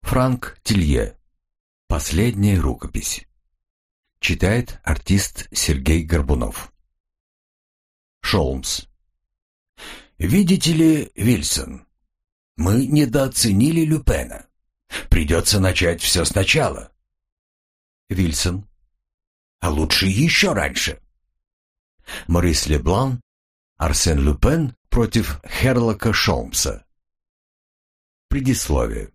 Франк Тилье. Последняя рукопись. Читает артист Сергей Горбунов. Шолмс. Видите ли, Вильсон, мы недооценили Люпена. Придется начать все сначала. Вильсон. А лучше еще раньше. Морис Леблан. Арсен Люпен против Херлока Шолмса. Предисловие.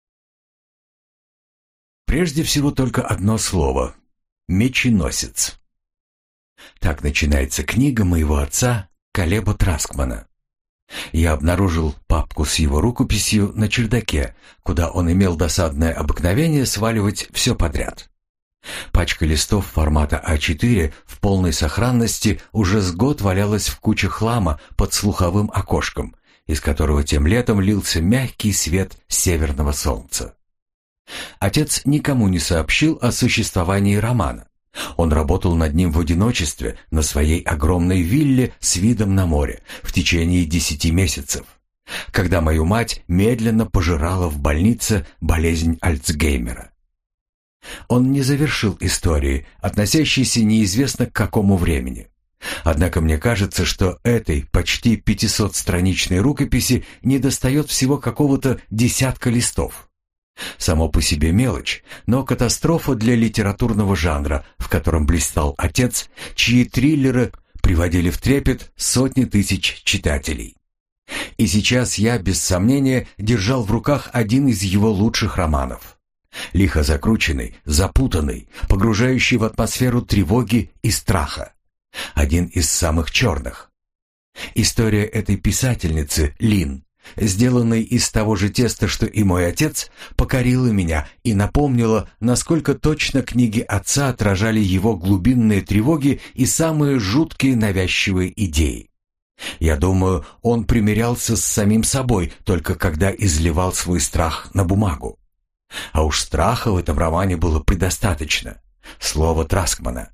Прежде всего только одно слово — меченосец. Так начинается книга моего отца Калеба Траск-Мана. Я обнаружил папку с его рукописью на чердаке, куда он имел досадное обыкновение сваливать все подряд. Пачка листов формата А4 в полной сохранности уже с год валялась в куче хлама под слуховым окошком, из которого тем летом лился мягкий свет северного солнца. Отец никому не сообщил о существовании романа. Он работал над ним в одиночестве на своей огромной вилле с видом на море в течение 10 месяцев, когда мою мать медленно пожирала в больнице болезнь Альцгеймера. Он не завершил истории, относящейся неизвестно к какому времени. Однако мне кажется, что этой почти 500-страничной рукописи недостает всего какого-то десятка листов. Само по себе мелочь, но катастрофа для литературного жанра, в котором блистал отец, чьи триллеры приводили в трепет сотни тысяч читателей. И сейчас я, без сомнения, держал в руках один из его лучших романов. Лихо закрученный, запутанный, погружающий в атмосферу тревоги и страха. Один из самых черных. История этой писательницы, Лин, сделанной из того же теста, что и мой отец, покорила меня и напомнила, насколько точно книги отца отражали его глубинные тревоги и самые жуткие навязчивые идеи. Я думаю, он примирялся с самим собой, только когда изливал свой страх на бумагу. А уж страха в этом романе было предостаточно. Слово Траск-Мана.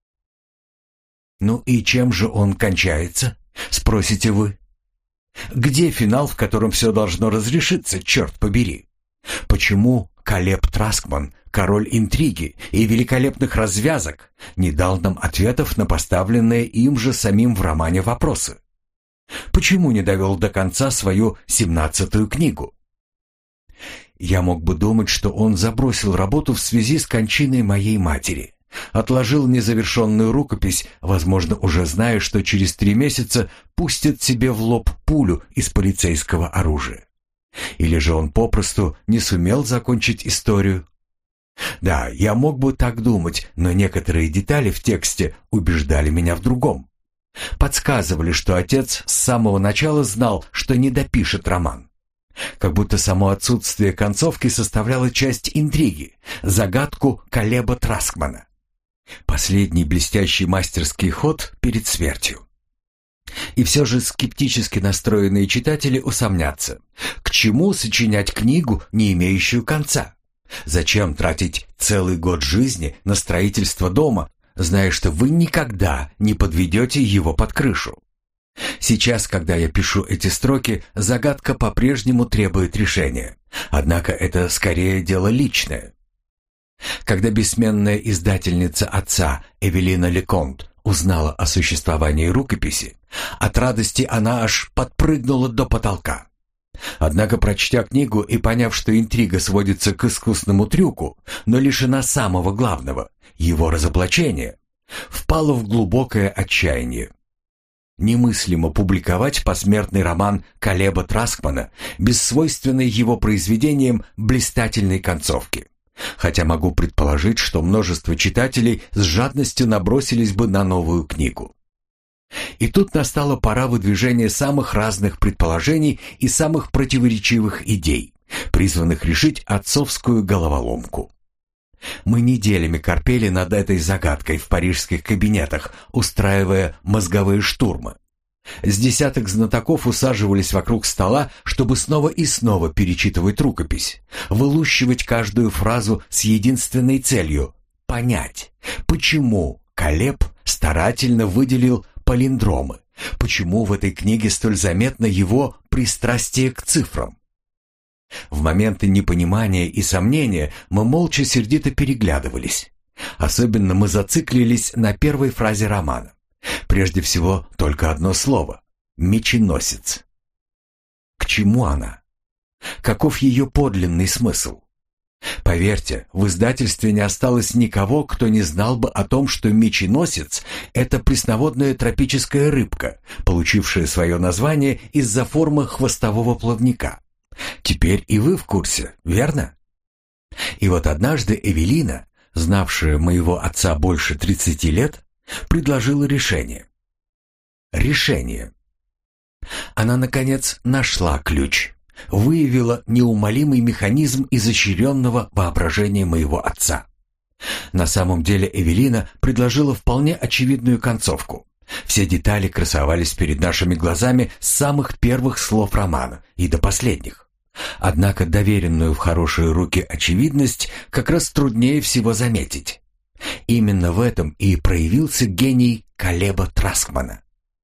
«Ну и чем же он кончается?» — спросите вы. Где финал, в котором все должно разрешиться, черт побери? Почему Калеб Траск-Ман, король интриги и великолепных развязок, не дал нам ответов на поставленные им же самим в романе вопросы? Почему не довел до конца свою 17-ю книгу? Я мог бы думать, что он забросил работу в связи с кончиной моей матери. Отложил незавершенную рукопись, возможно, уже зная, что через 3 месяца пустят себе в лоб пулю из полицейского оружия. Или же он попросту не сумел закончить историю. Да, я мог бы так думать, но некоторые детали в тексте убеждали меня в другом. Подсказывали, что отец с самого начала знал, что не допишет роман. Как будто само отсутствие концовки составляло часть интриги, загадку Калеба Траск-Мана. Последний блестящий мастерский ход перед смертью. И все же скептически настроенные читатели усомнятся. К чему сочинять книгу, не имеющую конца? Зачем тратить целый год жизни на строительство дома, зная, что вы никогда не подведете его под крышу? Сейчас, когда я пишу эти строки, загадка по-прежнему требует решения. Однако это скорее дело личное. Когда бессменная издательница отца Эвелина Леконт узнала о существовании рукописи, от радости она аж подпрыгнула до потолка. Однако, прочтя книгу и поняв, что интрига сводится к искусному трюку, но лишена самого главного — его разоблачения, впала в глубокое отчаяние. Немыслимо публиковать посмертный роман Калеба Траск-Мана без свойственной его произведениям блистательной концовки. Хотя могу предположить, что множество читателей с жадностью набросились бы на новую книгу. И тут настала пора выдвижения самых разных предположений и самых противоречивых идей, призванных решить отцовскую головоломку. Мы неделями корпели над этой загадкой в парижских кабинетах, устраивая мозговые штурмы. С десяток знатоков усаживались вокруг стола, чтобы снова и снова перечитывать рукопись, вылущивать каждую фразу с единственной целью — понять, почему Калеб старательно выделил палиндромы, почему в этой книге столь заметно его пристрастие к цифрам. В моменты непонимания и сомнения мы молча сердито переглядывались. Особенно мы зациклились на первой фразе романа. Прежде всего, только одно слово — «меченосец». К чему она? Каков ее подлинный смысл? Поверьте, в издательстве не осталось никого, кто не знал бы о том, что меченосец — это пресноводная тропическая рыбка, получившая свое название из-за формы хвостового плавника. Теперь и вы в курсе, верно? И вот однажды Эвелина, знавшая моего отца больше 30 лет, предложила решение. Решение. Она, наконец, нашла ключ, выявила неумолимый механизм изощренного воображения моего отца. На самом деле Эвелина предложила вполне очевидную концовку. Все детали красовались перед нашими глазами с самых первых слов романа и до последних. Однако доверенную в хорошие руки очевидность как раз труднее всего заметить. Именно в этом и проявился гений Калеба Траскмана.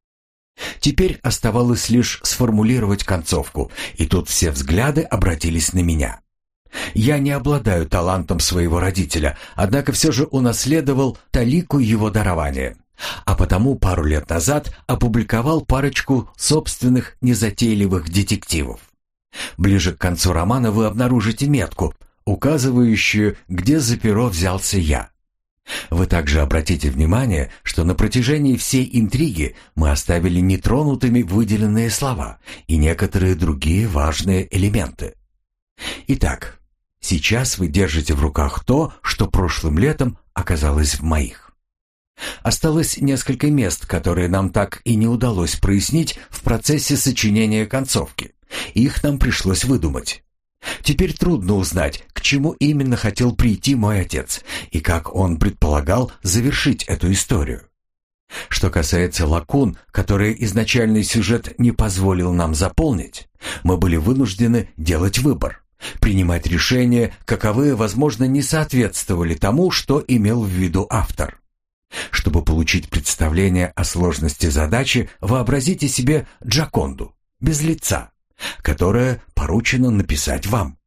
Теперь оставалось лишь сформулировать концовку, и тут все взгляды обратились на меня. Я не обладаю талантом своего родителя, однако все же унаследовал талику его дарования, а потому пару лет назад опубликовал парочку собственных незатейливых детективов. Ближе к концу романа вы обнаружите метку, указывающую, где за перо взялся я. Вы также обратите внимание, что на протяжении всей интриги мы оставили нетронутыми выделенные слова и некоторые другие важные элементы. Итак, сейчас вы держите в руках то, что прошлым летом оказалось в моих. Осталось несколько мест, которые нам так и не удалось прояснить в процессе сочинения концовки. Их нам пришлось выдумать. Теперь трудно узнать, к чему именно хотел прийти мой отец и как он предполагал завершить эту историю. Что касается лакун, которые изначальный сюжет не позволил нам заполнить, мы были вынуждены делать выбор, принимать решения, каковые, возможно, не соответствовали тому, что имел в виду автор. Чтобы получить представление о сложности задачи, вообразите себе Джоконду, без лица, которое поручено написать вам.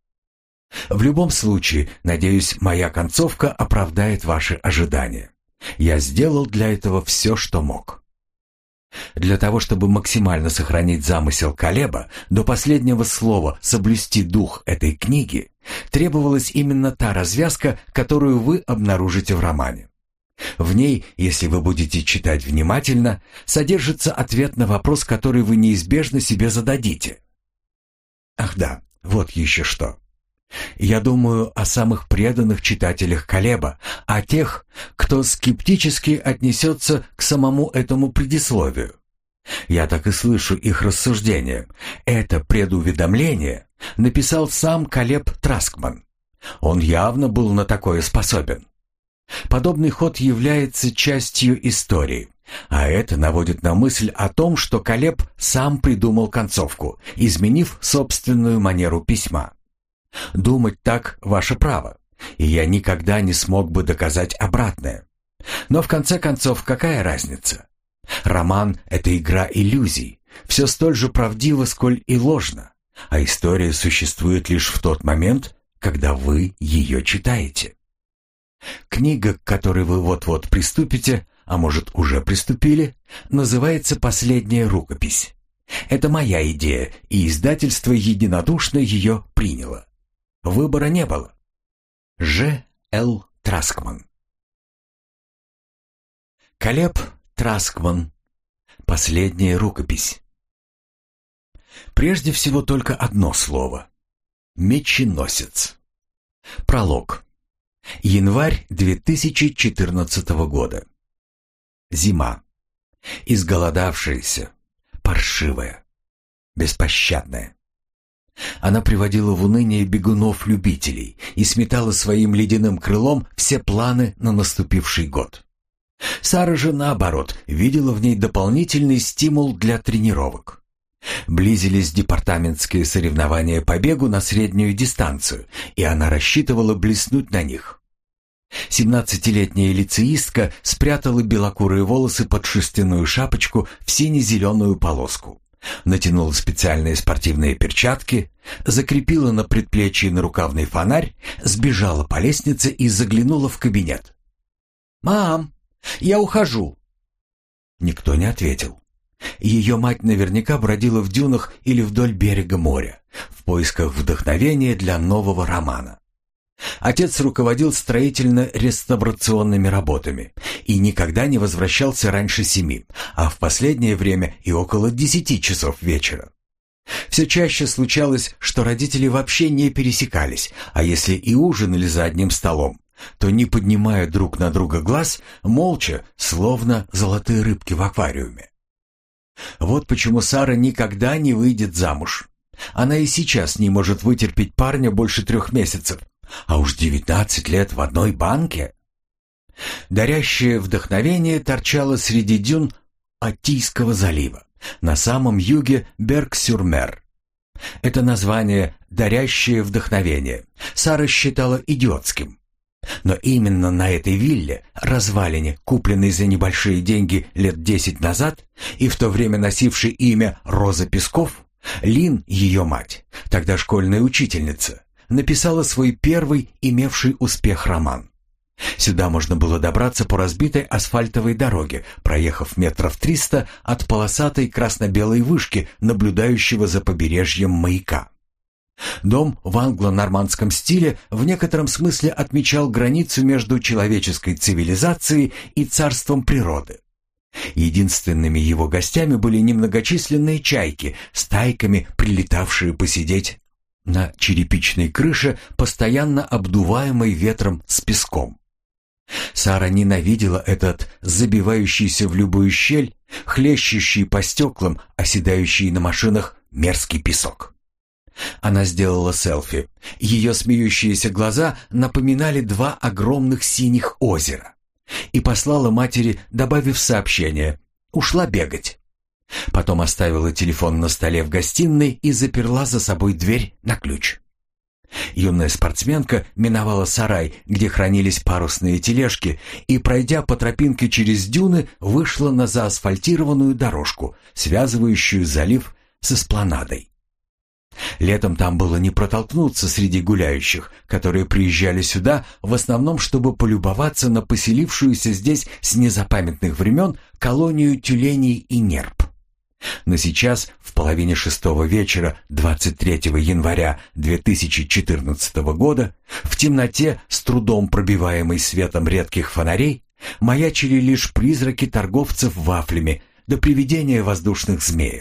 В любом случае, надеюсь, моя концовка оправдает ваши ожидания. Я сделал для этого все, что мог. Для того, чтобы максимально сохранить замысел Калеба, до последнего слова соблюсти дух этой книги, требовалась именно та развязка, которую вы обнаружите в романе. В ней, если вы будете читать внимательно, содержится ответ на вопрос, который вы неизбежно себе зададите. Ах да, вот еще что. Я думаю о самых преданных читателях Калеба, о тех, кто скептически отнесется к самому этому предисловию. Я так и слышу их рассуждения. Это предуведомление написал сам Калеб Траскман. Он явно был на такое способен. Подобный ход является частью истории, а это наводит на мысль о том, что Калеб сам придумал концовку, изменив собственную манеру письма. Думать так – ваше право, и я никогда не смог бы доказать обратное. Но в конце концов, какая разница? Роман – это игра иллюзий, все столь же правдиво, сколь и ложно, а история существует лишь в тот момент, когда вы ее читаете. Книга, к которой вы вот-вот приступите, а может уже приступили, называется «Последняя рукопись». Это моя идея, и издательство единодушно ее приняло. Выбора не было. Ж. Л. Траскман. Калеб Траскман. Последняя рукопись. Прежде всего только одно слово. Меченосец. Пролог. Январь 2014 года. Зима. Изголодавшаяся, паршивая, беспощадная. Она приводила в уныние бегунов-любителей и сметала своим ледяным крылом все планы на наступивший год. Сара же, наоборот, видела в ней дополнительный стимул для тренировок. Близились департаментские соревнования по бегу на среднюю дистанцию, и она рассчитывала блеснуть на них. 17-летняя лицеистка спрятала белокурые волосы под шерстяную шапочку в сине-зеленую полоску, натянула специальные спортивные перчатки, закрепила на предплечье нарукавный фонарь, сбежала по лестнице и заглянула в кабинет. «Мам, я ухожу!» Никто не ответил. Ее мать наверняка бродила в дюнах или вдоль берега моря, в поисках вдохновения для нового романа. Отец руководил строительно-реставрационными работами и никогда не возвращался раньше 7, а в последнее время и около 10 часов вечера. Все чаще случалось, что родители вообще не пересекались, а если и ужинали за одним столом, то, не поднимая друг на друга глаз, молча, словно золотые рыбки в аквариуме. Вот почему Сара никогда не выйдет замуж. Она и сейчас не может вытерпеть парня больше 3 месяцев, а уж 19 лет в одной банке. Дарящее вдохновение торчало среди дюн Аттийского залива, на самом юге Берг-сюр-Мер. Это название «дарящее вдохновение» Сара считала идиотским. Но именно на этой вилле, развалине, купленной за небольшие деньги лет 10 назад и в то время носившей имя Роза Песков, Лин, ее мать, тогда школьная учительница, написала свой первый имевший успех роман. Сюда можно было добраться по разбитой асфальтовой дороге, проехав метров 300 от полосатой красно-белой вышки, наблюдающего за побережьем маяка. Дом в англо-нормандском стиле в некотором смысле отмечал границу между человеческой цивилизацией и царством природы. Единственными его гостями были немногочисленные чайки, стайками прилетавшие посидеть на черепичной крыше, постоянно обдуваемой ветром с песком. Сара ненавидела этот забивающийся в любую щель, хлещущий по стеклам, оседающий на машинах мерзкий песок. Она сделала селфи. Ее смеющиеся глаза напоминали 2 огромных синих озера. И послала матери, добавив сообщение: «Ушла бегать». Потом оставила телефон на столе в гостиной и заперла за собой дверь на ключ. Юная спортсменка миновала сарай, где хранились парусные тележки, и, пройдя по тропинке через дюны, вышла на заасфальтированную дорожку, связывающую залив с эспланадой. Летом там было не протолкнуться среди гуляющих, которые приезжали сюда в основном, чтобы полюбоваться на поселившуюся здесь с незапамятных времен колонию тюленей и нерп. Но сейчас, в половине 6-го вечера 23 января 2014 года, в темноте, с трудом пробиваемой светом редких фонарей, маячили лишь призраки торговцев вафлями до привидения воздушных змеев.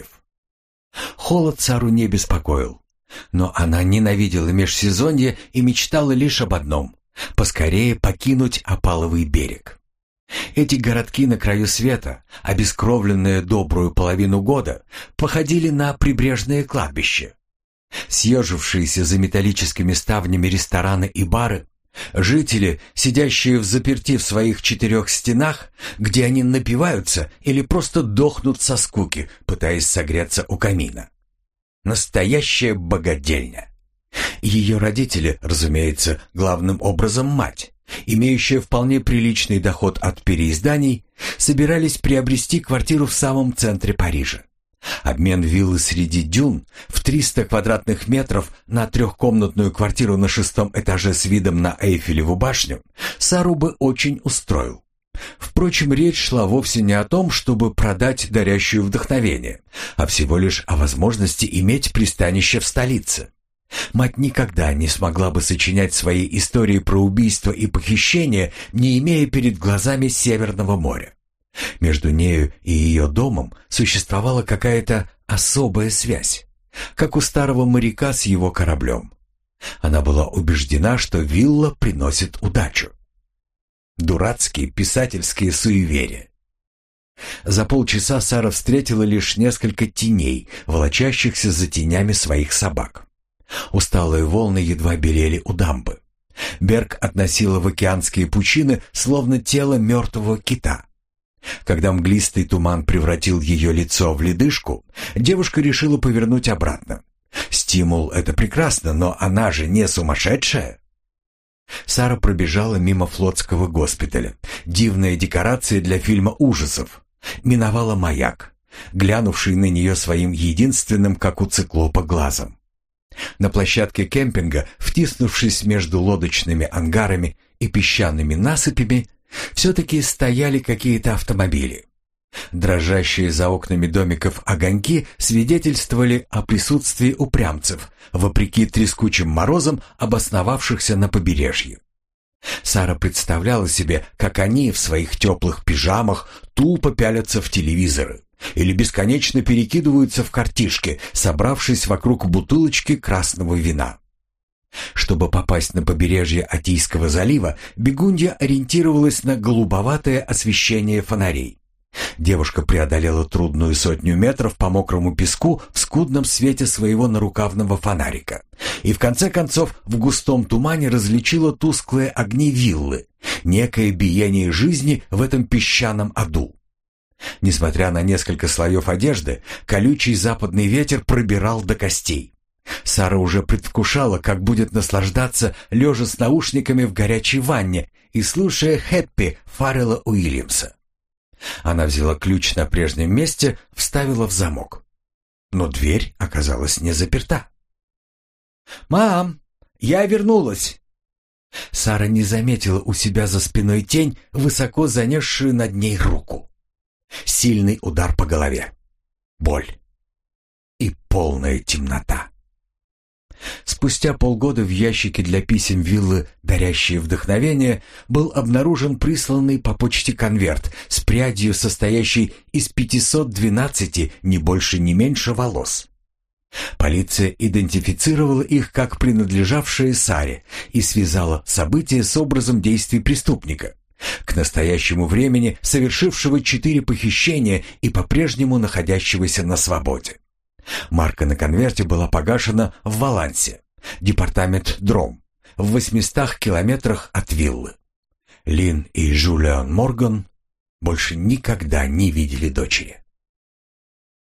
Холод Сару не беспокоил, но она ненавидела межсезонье и мечтала лишь об одном — поскорее покинуть опаловый берег. Эти городки на краю света, обескровленные добрую половину года, походили на прибрежное кладбище. Съежившиеся за металлическими ставнями рестораны и бары, жители, сидящие взаперти в своих 4 стенах, где они напиваются или просто дохнут со скуки, пытаясь согреться у камина. Настоящая богадельня. Ее родители, разумеется, главным образом мать, имеющая вполне приличный доход от переизданий, собирались приобрести квартиру в самом центре Парижа. Обмен виллы среди дюн в 300 квадратных метров на 3-комнатную квартиру на 6-м этаже с видом на Эйфелеву башню Сару бы очень устроил. Впрочем, речь шла вовсе не о том, чтобы продать дарящую вдохновение, а всего лишь о возможности иметь пристанище в столице. Мать никогда не смогла бы сочинять свои истории про убийства и похищения, не имея перед глазами Северного моря. Между нею и ее домом существовала какая-то особая связь, как у старого моряка с его кораблем. Она была убеждена, что вилла приносит удачу. Дурацкие писательские суеверия. За полчаса Сара встретила лишь несколько теней, волочащихся за тенями своих собак. Усталые волны едва белели у дамбы. Берг относила в океанские пучины, словно тело мертвого кита. Когда мглистый туман превратил ее лицо в ледышку, девушка решила повернуть обратно. Стимул — это прекрасно, но она же не сумасшедшая. Сара пробежала мимо флотского госпиталя, дивная декорация для фильма ужасов, миновала маяк, глянувший на нее своим единственным, как у циклопа, глазом. На площадке кемпинга, втиснувшись между лодочными ангарами и песчаными насыпями, все-таки стояли какие-то автомобили. Дрожащие за окнами домиков огоньки свидетельствовали о присутствии упрямцев, вопреки трескучим морозам, обосновавшихся на побережье. Сара представляла себе, как они в своих теплых пижамах тупо пялятся в телевизоры или бесконечно перекидываются в картишки, собравшись вокруг бутылочки красного вина. Чтобы попасть на побережье Атийского залива, бегунья ориентировалась на голубоватое освещение фонарей. Девушка преодолела трудную 100 метров по мокрому песку в скудном свете своего нарукавного фонарика и в конце концов в густом тумане различила тусклые огни виллы, некое биение жизни в этом песчаном аду. Несмотря на несколько слоев одежды, колючий западный ветер пробирал до костей. Сара уже предвкушала, как будет наслаждаться, лежа с наушниками в горячей ванне и слушая «Хэппи» Фаррелла Уильямса. Она взяла ключ на прежнем месте, вставила в замок. Но дверь оказалась не заперта. «Мам, я вернулась!» Сара не заметила у себя за спиной тень, высоко занесшую над ней руку. Сильный удар по голове. Боль. И полная темнота. Спустя полгода в ящике для писем виллы «Дарящие вдохновение» был обнаружен присланный по почте конверт с прядью, состоящей из 512, ни больше ни меньше, волос. Полиция идентифицировала их как принадлежавшие Саре и связала события с образом действий преступника, к настоящему времени совершившего 4 похищения и по-прежнему находящегося на свободе. Марка на конверте была погашена в Валансе, департамент Дром, в 800 километрах от виллы. Лин и Жюлиан Морган больше никогда не видели дочери.